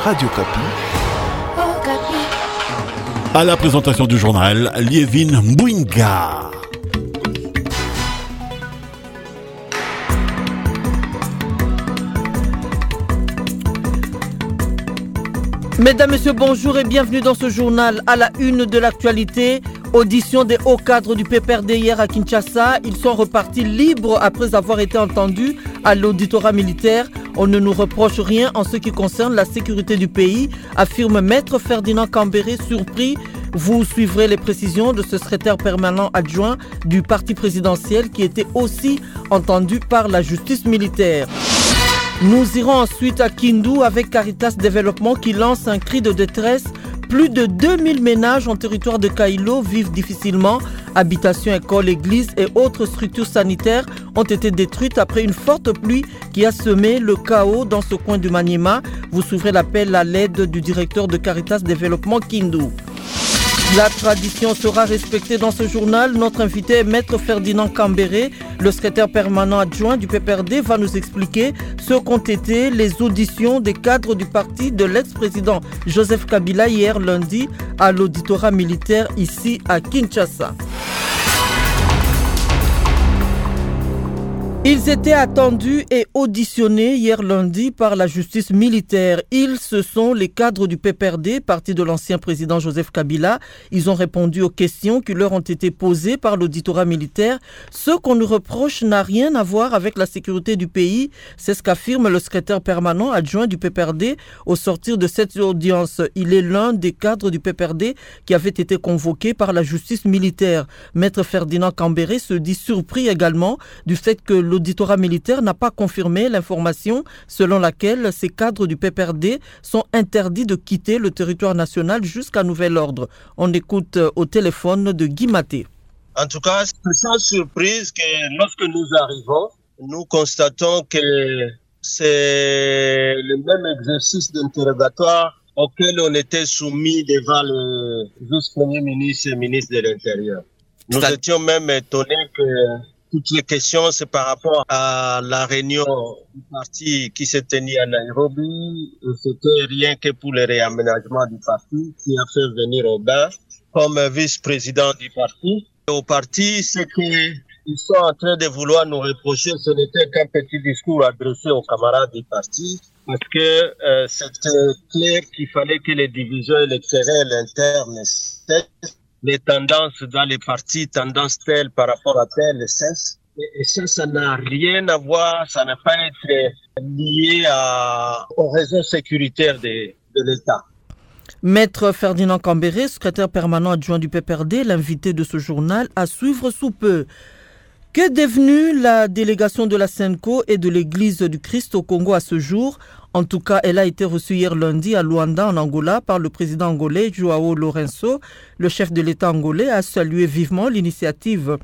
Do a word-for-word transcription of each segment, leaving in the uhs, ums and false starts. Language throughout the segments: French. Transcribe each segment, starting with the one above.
Radio Kapi. À la présentation du journal, Liévin Mbouinga. Mesdames, Messieurs, bonjour et bienvenue dans ce journal. À la une de l'actualité, audition des hauts cadres du P P R D hier à Kinshasa. Ils sont repartis libres après avoir été entendus à l'auditorat militaire. On ne nous reproche rien en ce qui concerne la sécurité du pays, affirme Maître Ferdinand Cambéré, surpris. Vous suivrez les précisions de ce secrétaire permanent adjoint du parti présidentiel qui était aussi entendu par la justice militaire. Nous irons ensuite à Kindu avec Caritas Développement qui lance un cri de détresse. Plus de deux mille ménages en territoire de Kailo vivent difficilement. Habitations, écoles, églises et autres structures sanitaires ont été détruites après une forte pluie qui a semé le chaos dans ce coin du Maniema. Vous suivrez l'appel à l'aide du directeur de Caritas Développement Kindu. La tradition sera respectée dans ce journal. Notre invité, Maître Ferdinand Cambéré, le secrétaire permanent adjoint du P P R D, va nous expliquer ce qu'ont été les auditions des cadres du parti de l'ex-président Joseph Kabila hier lundi à l'auditorat militaire ici à Kinshasa. Ils étaient attendus et auditionnés hier lundi par la justice militaire. Ils, ce sont les cadres du P P R D, parti de l'ancien président Joseph Kabila. Ils ont répondu aux questions qui leur ont été posées par l'auditorat militaire. Ce qu'on nous reproche n'a rien à voir avec la sécurité du pays. C'est ce qu'affirme le secrétaire permanent adjoint du P P R D au sortir de cette audience. Il est l'un des cadres du P P R D qui avait été convoqué par la justice militaire. Maître Ferdinand Cambéré se dit surpris également du fait que le L'auditorat militaire n'a pas confirmé l'information selon laquelle ces cadres du P P R D sont interdits de quitter le territoire national jusqu'à nouvel ordre. On écoute au téléphone de Guy Maté. En tout cas, c'est sans surprise que lorsque nous arrivons, nous constatons que c'est le même exercice d'interrogatoire auquel on était soumis devant le vice-premier ministre et ministre de l'Intérieur. Nous Ça... étions même étonnés que toutes les questions, c'est par rapport à la réunion du parti qui s'est tenue à Nairobi. Et c'était rien que pour le réaménagement du parti qui a fait venir Aubin comme vice-président du parti. Au parti, c'est qu'ils sont en train de vouloir nous reprocher, ce n'était qu'un petit discours adressé aux camarades du parti, parce que euh, c'était clair qu'il fallait que les divisions et les querelles internes cessent. Les tendances dans les partis, tendances telles par rapport à telles, cessent. Et ça, ça n'a rien à voir, ça n'a pas été lié à, aux raisons sécuritaires de, de l'État. Maître Ferdinand Cambéré, secrétaire permanent adjoint du P P R D, l'invité de ce journal, à suivre sous peu. Qu'est devenue la délégation de la SENCO et de l'Église du Christ au Congo à ce jour ? En tout cas, elle a été reçue hier lundi à Luanda, en Angola, par le président angolais Joao Lourenço. Le chef de l'État angolais a salué vivement l'initiative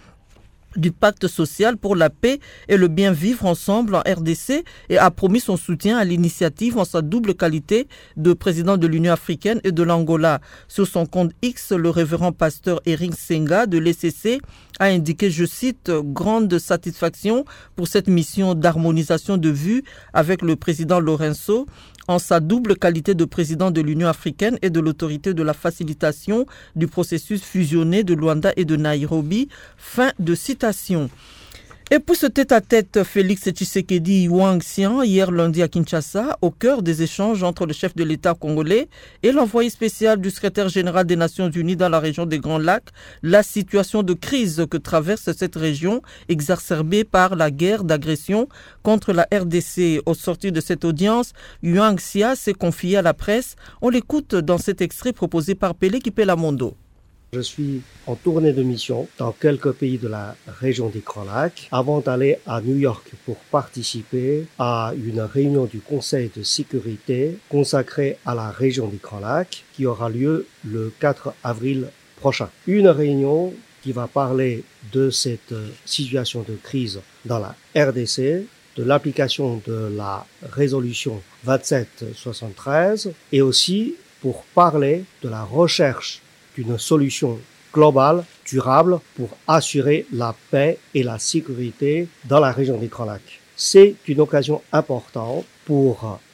du pacte social pour la paix et le bien vivre ensemble en R D C et a promis son soutien à l'initiative en sa double qualité de président de l'Union africaine et de l'Angola. Sur son compte X, le révérend pasteur Eric Senga de l'E C C a indiqué, je cite, « grande satisfaction pour cette mission d'harmonisation de vues avec le président Lourenço en sa double qualité de président de l'Union africaine et de l'autorité de la facilitation du processus fusionné de Luanda et de Nairobi ». Fin de citation. Et puis ce tête-à-tête Félix Tshisekedi Wang Xian hier lundi à Kinshasa, au cœur des échanges entre le chef de l'État congolais et l'envoyé spécial du secrétaire général des Nations Unies dans la région des Grands Lacs, la situation de crise que traverse cette région, exacerbée par la guerre d'agression contre la R D C. Au sortir de cette audience, Wang Xian s'est confié à la presse. On l'écoute dans cet extrait proposé par Pelé Kipelamondo. Je suis en tournée de mission dans quelques pays de la région des Grands Lacs avant d'aller à New York pour participer à une réunion du Conseil de sécurité consacrée à la région des Grands Lacs qui aura lieu le quatre avril prochain. Une réunion qui va parler de cette situation de crise dans la R D C, de l'application de la résolution vingt-sept soixante-treize et aussi pour parler de la recherche d'une solution globale, durable, pour assurer la paix et la sécurité dans la région des Grands Lacs. C'est une occasion importante pour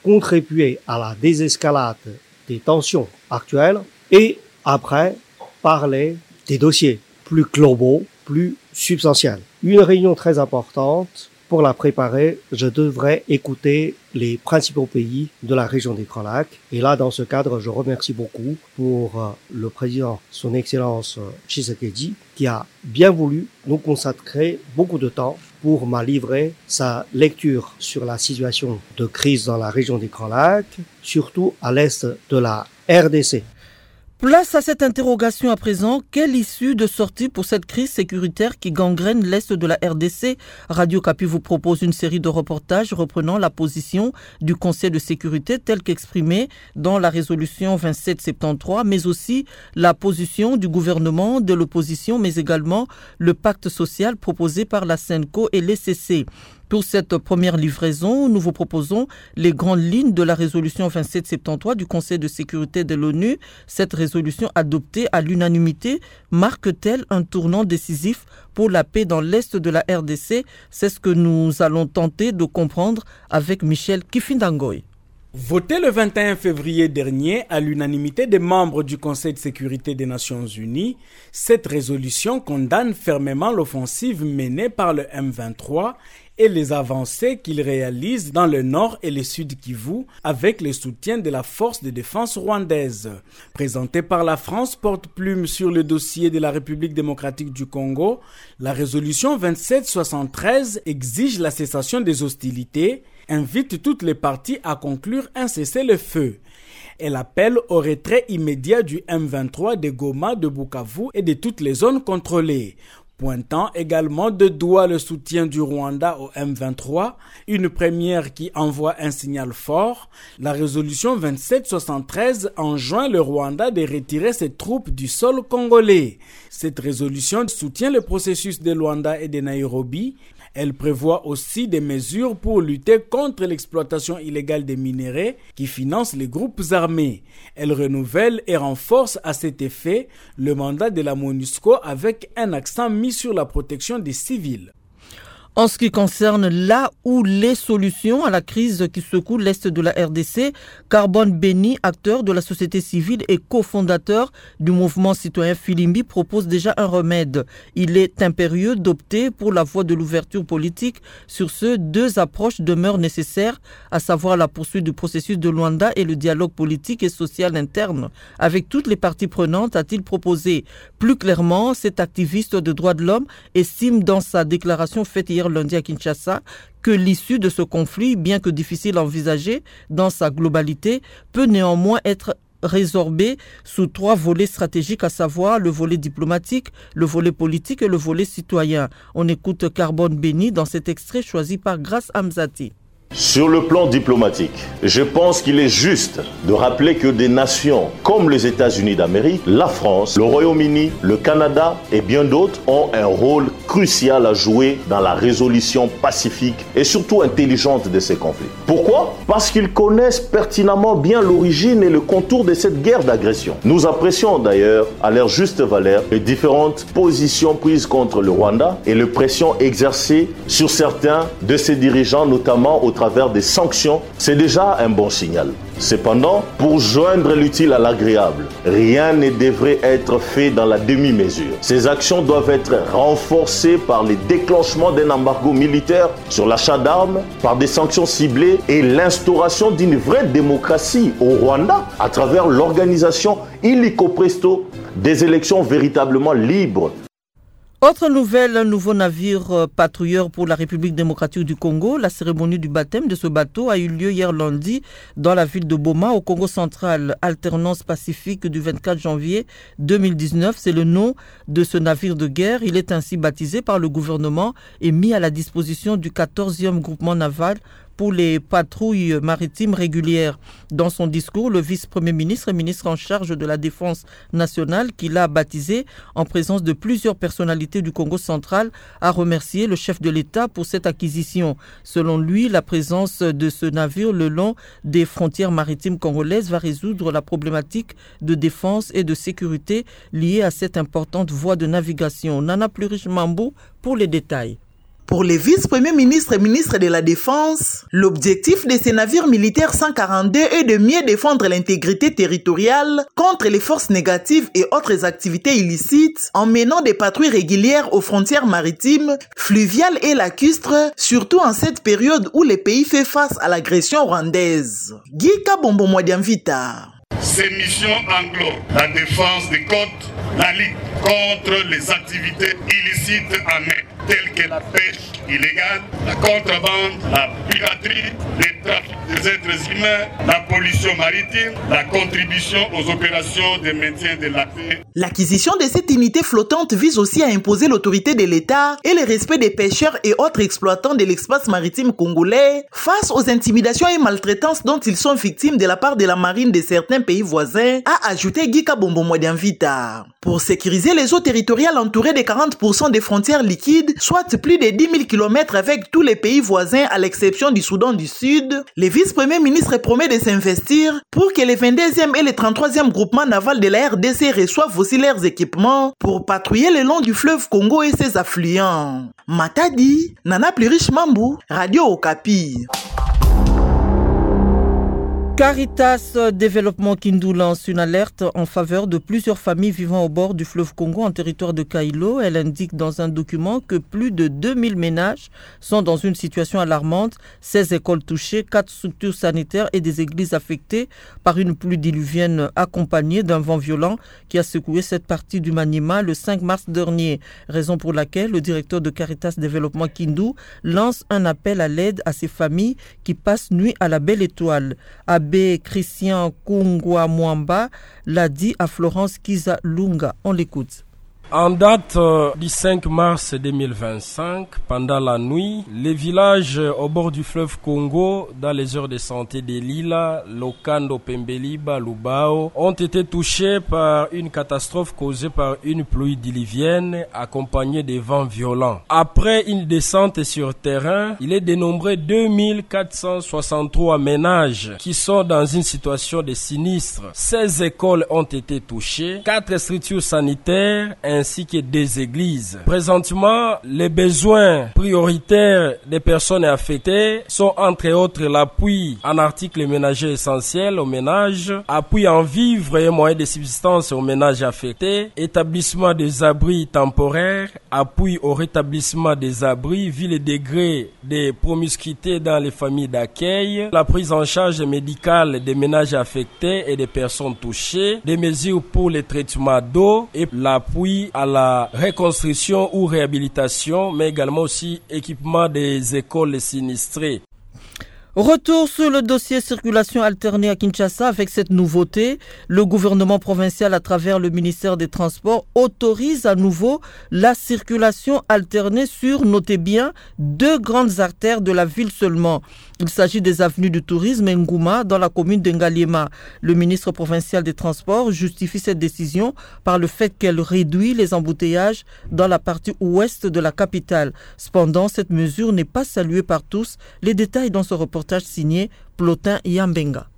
contribuer à la désescalade des tensions actuelles et après parler des dossiers plus globaux, plus substantiels. Une réunion très importante. Pour la préparer, je devrais écouter les principaux pays de la région des Grands Lacs. Et là, dans ce cadre, je remercie beaucoup pour euh, le président, son Excellence euh, Tshisekedi, qui a bien voulu nous consacrer beaucoup de temps pour m'a livrer sa lecture sur la situation de crise dans la région des Grands Lacs, surtout à l'est de la R D C. Place à cette interrogation à présent. Quelle issue de sortie pour cette crise sécuritaire qui gangrène l'Est de la R D C? Radio Kapi vous propose une série de reportages reprenant la position du Conseil de sécurité telle qu'exprimée dans la résolution vingt-sept soixante-treize, mais aussi la position du gouvernement, de l'opposition, mais également le pacte social proposé par la SENCO et l'E C C. Pour cette première livraison, nous vous proposons les grandes lignes de la résolution vingt-sept soixante-treize du Conseil de sécurité de l'ONU. Cette résolution adoptée à l'unanimité marque-t-elle un tournant décisif pour la paix dans l'Est de la R D C? C'est ce que nous allons tenter de comprendre avec Michel Kifindangoy. Votée le vingt et un février dernier à l'unanimité des membres du Conseil de sécurité des Nations Unies, cette résolution condamne fermement l'offensive menée par le M vingt-trois et les avancées qu'il réalise dans le nord et le sud Kivu avec le soutien de la force de défense rwandaise. Présentée par la France porte-plume sur le dossier de la République démocratique du Congo, la résolution vingt-sept soixante-treize exige la cessation des hostilités, invite toutes les parties à conclure un cessez-le-feu. Elle appelle au retrait immédiat du M vingt-trois de Goma, de Bukavu et de toutes les zones contrôlées. Pointant également de doigt le soutien du Rwanda au M vingt-trois, une première qui envoie un signal fort, la résolution vingt-sept soixante-treize enjoint le Rwanda de retirer ses troupes du sol congolais. Cette résolution soutient le processus de Luanda et de Nairobi. Elle prévoit aussi des mesures pour lutter contre l'exploitation illégale des minéraux qui financent les groupes armés. Elle renouvelle et renforce à cet effet le mandat de la MONUSCO avec un accent mis sur la protection des civils. En ce qui concerne là où les solutions à la crise qui secoue l'Est de la R D C, Carbone Béni, acteur de la société civile et cofondateur du mouvement citoyen Filimbi, propose déjà un remède. Il est impérieux d'opter pour la voie de l'ouverture politique. Sur ce, deux approches demeurent nécessaires, à savoir la poursuite du processus de Luanda et le dialogue politique et social interne avec toutes les parties prenantes, a-t-il proposé. Plus clairement, cet activiste de droits de l'homme estime dans sa déclaration faite hier lundi à Kinshasa que l'issue de ce conflit, bien que difficile à envisager dans sa globalité, peut néanmoins être résorbée sous trois volets stratégiques, à savoir le volet diplomatique, le volet politique et le volet citoyen. On écoute Carbone Béni dans cet extrait choisi par Grace Hamzati. Sur le plan diplomatique, je pense qu'il est juste de rappeler que des nations comme les États-Unis d'Amérique, la France, le Royaume-Uni, le Canada et bien d'autres ont un rôle crucial à jouer dans la résolution pacifique et surtout intelligente de ces conflits. Pourquoi ? Parce qu'ils connaissent pertinemment bien l'origine et le contour de cette guerre d'agression. Nous apprécions d'ailleurs à leur juste valeur les différentes positions prises contre le Rwanda et les pressions exercées sur certains de ses dirigeants, notamment au travers des sanctions. C'est déjà un bon signal. Cependant, pour joindre l'utile à l'agréable, rien ne devrait être fait dans la demi-mesure. Ces actions doivent être renforcées par le déclenchement d'un embargo militaire sur l'achat d'armes, par des sanctions ciblées et l'instauration d'une vraie démocratie au Rwanda à travers l'organisation illico presto des élections véritablement libres. Autre nouvelle, un nouveau navire patrouilleur pour la République démocratique du Congo. La cérémonie du baptême de ce bateau a eu lieu hier lundi dans la ville de Boma, au Congo central. Alternance pacifique du vingt-quatre janvier deux mille dix-neuf, c'est le nom de ce navire de guerre. Il est ainsi baptisé par le gouvernement et mis à la disposition du quatorzième groupement naval pour les patrouilles maritimes régulières. Dans son discours, le vice-premier ministre et ministre en charge de la Défense nationale, qui l'a baptisé en présence de plusieurs personnalités du Congo central, a remercié le chef de l'État pour cette acquisition. Selon lui, la présence de ce navire le long des frontières maritimes congolaises va résoudre la problématique de défense et de sécurité liée à cette importante voie de navigation. Nana Plurish Mambou pour les détails. Pour les vice-premiers ministres et ministres de la Défense, l'objectif de ces navires militaires cent quarante-deux est de mieux défendre l'intégrité territoriale contre les forces négatives et autres activités illicites en menant des patrouilles régulières aux frontières maritimes, fluviales et lacustres, surtout en cette période où le pays fait face à l'agression rwandaise. Guy Kabombo Mwadiamvita. Ces missions englobent la défense des côtes, la lutte contre les activités illicites en mer, telles que la pêche illégale, la contrebande, la piraterie, le trafic des êtres humains, la pollution maritime, la contribution aux opérations de maintien de la paix. L'acquisition de cette unité flottante vise aussi à imposer l'autorité de l'État et le respect des pêcheurs et autres exploitants de l'espace maritime congolais face aux intimidations et maltraitances dont ils sont victimes de la part de la marine de certains pays voisins, a ajouté Guy Kabombo Mwadiamvita. Pour sécuriser les eaux territoriales entourées de quarante pour cent des frontières liquides, soit plus de dix mille kilomètres avec tous les pays voisins à l'exception du Soudan du Sud, le vice-premier ministre promet de s'investir pour que les vingt-deuxième et les trente-troisième groupements navals de la R D C reçoivent aussi leurs équipements pour patrouiller le long du fleuve Congo et ses affluents. Matadi, Nana Plurish Mambu, Radio Okapi. Caritas Développement Kindu lance une alerte en faveur de plusieurs familles vivant au bord du fleuve Congo en territoire de Kailo. Elle indique dans un document que plus de deux mille ménages sont dans une situation alarmante, seize écoles touchées, quatre structures sanitaires et des églises affectées par une pluie diluvienne accompagnée d'un vent violent qui a secoué cette partie du Maniema le cinq mars dernier. Raison pour laquelle le directeur de Caritas Développement Kindu lance un appel à l'aide à ces familles qui passent nuit à la belle étoile. Abbé Christian Kungwa Mwamba l'a dit à Florence Kiza Lunga. On l'écoute. En date euh, du cinq mars deux mille vingt-cinq, pendant la nuit, les villages au bord du fleuve Congo, dans les heures de santé de Lila, Lokando, Pembeliba, Lubao, ont été touchés par une catastrophe causée par une pluie diluvienne accompagnée de vents violents. Après une descente sur terrain, il est dénombré deux mille quatre cent soixante-trois ménages qui sont dans une situation de sinistre. seize écoles ont été touchées, quatre structures sanitaires, ainsi que des églises. Présentement, les besoins prioritaires des personnes affectées sont entre autres l'appui en articles ménagers essentiels aux ménages, appui en vivres et moyens de subsistance aux ménages affectés, établissement des abris temporaires, appui au rétablissement des abris vu le degré de promiscuité dans les familles d'accueil, la prise en charge médicale des ménages affectés et des personnes touchées, des mesures pour le traitement d'eau et l'appui à la reconstruction ou réhabilitation, mais également aussi équipement des écoles sinistrées. Retour sur le dossier circulation alternée à Kinshasa avec cette nouveauté. Le gouvernement provincial, à travers le ministère des Transports, autorise à nouveau la circulation alternée sur, notez bien, deux grandes artères de la ville seulement. Il s'agit des avenues du tourisme et Ngouma dans la commune d'Ngaliema. Le ministre provincial des Transports justifie cette décision par le fait qu'elle réduit les embouteillages dans la partie ouest de la capitale. Cependant, cette mesure n'est pas saluée par tous. Les détails dans ce reportage signé Plotin Yambenga.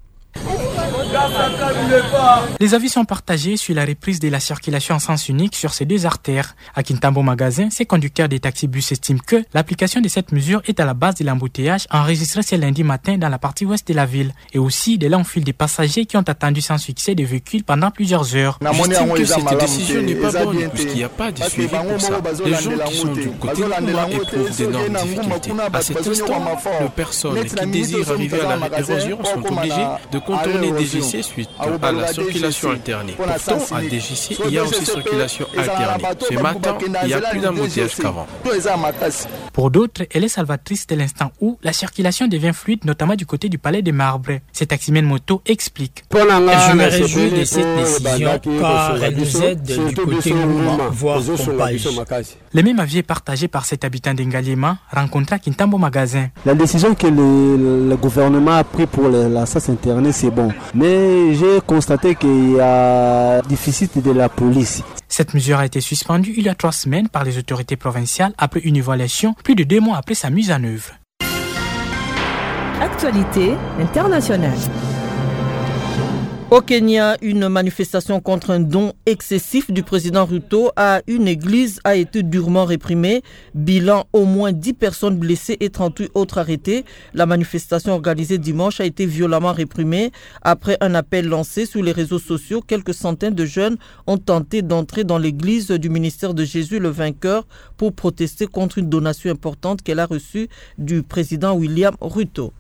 Les avis sont partagés sur la reprise de la circulation en sens unique sur ces deux artères. À Kintambo Magasin, ces conducteurs des taxibus estiment que l'application de cette mesure est à la base de l'embouteillage enregistré ce lundi matin dans la partie ouest de la ville et aussi de longs files de passagers qui ont attendu sans succès des véhicules pendant plusieurs heures. J'estime que cette décision n'est pas bonne puisqu'il n'y a pas de suivi pour ça. Les gens qui sont du côté de moi éprouvent d'énormes difficultés. À cet instant, les personnes qui désirent arriver à la Érosion sont obligées de contourner des G C suite à la circulation alternée. Pourtant, à D J C, il y a aussi circulation alternée. Ce matin, il y a plus d'embouteillage qu'avant. Pour d'autres, elle est salvatrice de l'instant où la circulation devient fluide, notamment du côté du Palais des Marbres. Cet taximan moto explique. Je me réjouis de cette décision car elle nous aide du côté mouvement, voire compagnie. Le même avis est partagé par cet habitant d'Engaliema rencontré à Kintambo Magasin. La décision que le, le gouvernement a prise pour le, la sas internée, c'est bon. Mais j'ai constaté qu'il y a déficit de la police. Cette mesure a été suspendue il y a trois semaines par les autorités provinciales après une évaluation, plus de deux mois après sa mise en œuvre. Actualité internationale. Au Kenya, une manifestation contre un don excessif du président Ruto à une église a été durement réprimée. Bilan, au moins dix personnes blessées et trente-huit autres arrêtées. La manifestation organisée dimanche a été violemment réprimée. Après un appel lancé sur les réseaux sociaux, quelques centaines de jeunes ont tenté d'entrer dans l'église du ministère de Jésus le Vainqueur pour protester contre une donation importante qu'elle a reçue du président William Ruto.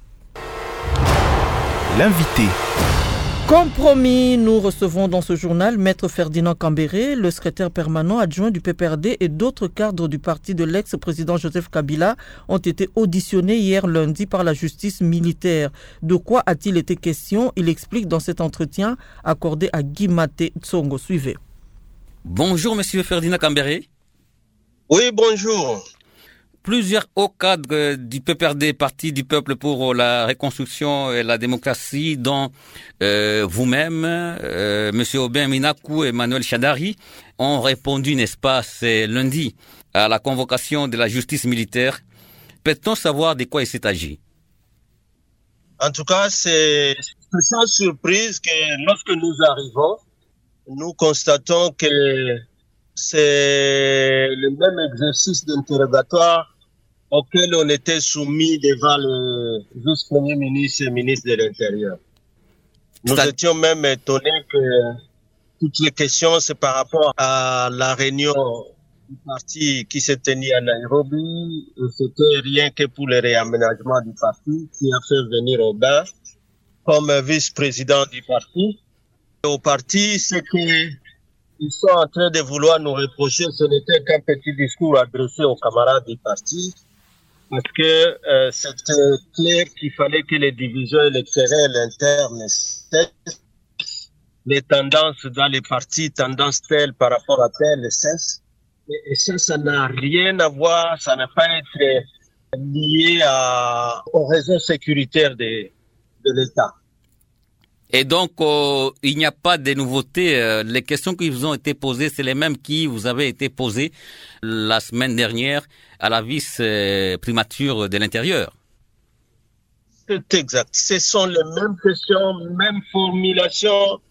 L'invité. Comme promis, nous recevons dans ce journal Maître Ferdinand Kambere, le secrétaire permanent adjoint du P P R D et d'autres cadres du parti de l'ex-président Joseph Kabila ont été auditionnés hier lundi par la justice militaire. De quoi a-t-il été question? Il explique dans cet entretien accordé à Guy Maté Tsongo. Suivez. Bonjour Monsieur Ferdinand Kambere. Oui, bonjour. Plusieurs hauts cadres du P P R D, Parti du Peuple pour la Reconstruction et la Démocratie, dont euh, vous-même, euh, M. Aubin Minakou et Emmanuel Chadari, ont répondu, n'est-ce pas, c'est lundi, à la convocation de la justice militaire. Peut-on savoir de quoi il s'est agi? En tout cas, c'est sans surprise que lorsque nous arrivons, nous constatons que c'est le même exercice d'interrogatoire auquel on était soumis devant le vice-premier ministre et ministre de l'Intérieur. Nous Ça... étions même étonnés que toutes les questions, c'est par rapport à la réunion du parti qui s'est tenue à Nairobi, et c'était rien que pour le réaménagement du parti qui a fait venir Aubin comme vice-président du parti. Au parti, c'est que ils sont en train de vouloir nous reprocher, ce n'était qu'un petit discours adressé aux camarades du parti, parce que euh, c'était clair qu'il fallait que les divisions électorales internes cessent, les tendances dans les partis, tendances telles par rapport à telles cessent, et, et ça, ça n'a rien à voir, ça n'a pas été lié à, aux raisons sécuritaires de, de l'État. Et donc, euh, il n'y a pas de nouveautés. Euh, les questions qui vous ont été posées, c'est les mêmes qui vous avaient été posées la semaine dernière à la vice-primature de l'Intérieur. C'est exact. Ce sont les mêmes questions, mêmes formulations.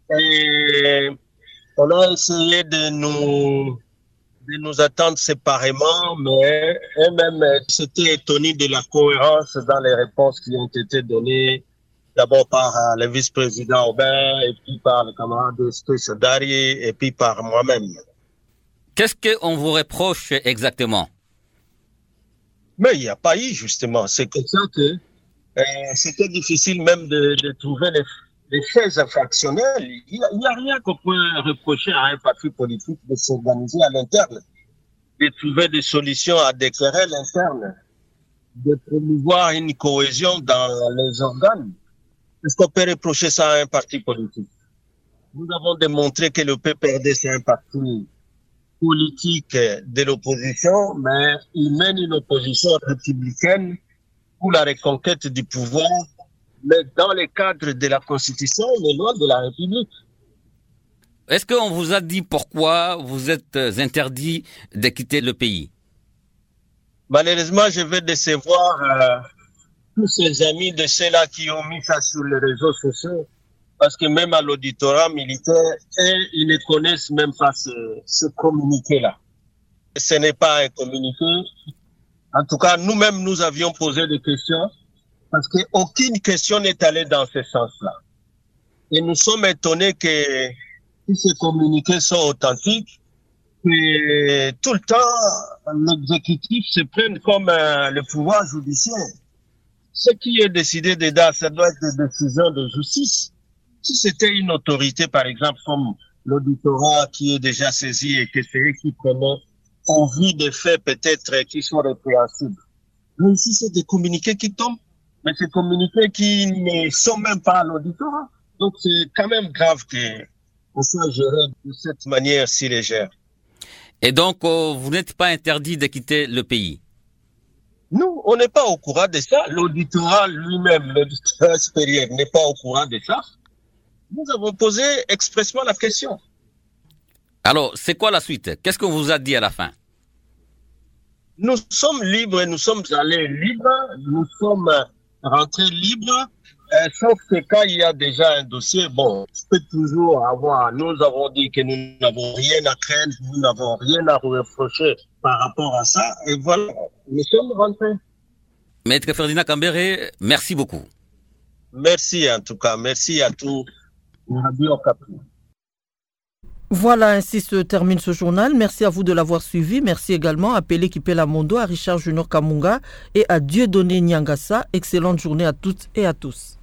Et on a essayé de nous, de nous attendre séparément, mais eux-mêmes s'étaient étonnés de la cohérence dans les réponses qui ont été données. D'abord par euh, le vice-président Aubin, et puis par le camarade Chadari, et puis par moi-même. Qu'est-ce qu'on vous reproche exactement? Mais il n'y a pas eu, justement. C'est comme ça que euh, c'était difficile même de, de trouver les, les faits infractionnels. Il n'y a, a rien qu'on peut reprocher à un parti politique de s'organiser à l'interne, de trouver des solutions à des querelles internes, de promouvoir une cohésion dans les organes. Est-ce qu'on peut reprocher ça à un parti politique? Nous avons démontré que le P P R D, c'est un parti politique de l'opposition, mais il mène une opposition républicaine pour la reconquête du pouvoir, mais dans le cadre de la Constitution et les lois de la République. Est-ce qu'on vous a dit pourquoi vous êtes interdit de quitter le pays? Malheureusement, je vais décevoir euh, tous ces amis de ceux-là qui ont mis ça sur les réseaux sociaux, parce que même à l'auditorat militaire, et ils ne connaissent même pas ce, ce communiqué-là. Ce n'est pas un communiqué. En tout cas, nous-mêmes, nous avions posé des questions, parce qu'aucune question n'est allée dans ce sens-là. Et nous sommes étonnés que tous ces communiqués sont authentiques, que tout le temps, l'exécutif se prenne comme euh, le pouvoir judiciaire. Ce qui est décidé dedans, ça doit être des décisions de justice. Si c'était une autorité, par exemple, comme l'auditorat qui est déjà saisi et que c'est eux qui prenaient en vue des faits peut-être qui sont répréhensibles. Mais ici, c'est des communiqués qui tombent, mais c'est des communiqués qui ne sont même pas à l'auditorat. Donc, c'est quand même grave qu'on soit géré de cette manière si légère. Et donc, euh, vous n'êtes pas interdit de quitter le pays? Nous, on n'est pas au courant de ça. L'auditorat lui-même, l'auditoire supérieur, n'est pas au courant de ça. Nous avons posé expressément la question. Alors, c'est quoi la suite? Qu'est-ce qu'on vous a dit à la fin? Nous sommes libres, nous sommes allés libres, nous sommes rentrés libres, Euh, sauf que quand il y a déjà un dossier, bon, je peux toujours avoir, nous avons dit que nous n'avons rien à craindre, nous n'avons rien à reprocher par rapport à ça, et voilà, nous sommes rentrés. Maître Ferdinand Cambéré, merci beaucoup. Merci en tout cas, merci à tous. Voilà, ainsi se termine ce journal. Merci à vous de l'avoir suivi. Merci également à Pelé Kipela Mondo, à Richard Junior Kamunga et à Dieudonné Nyangassa. Excellente journée à toutes et à tous.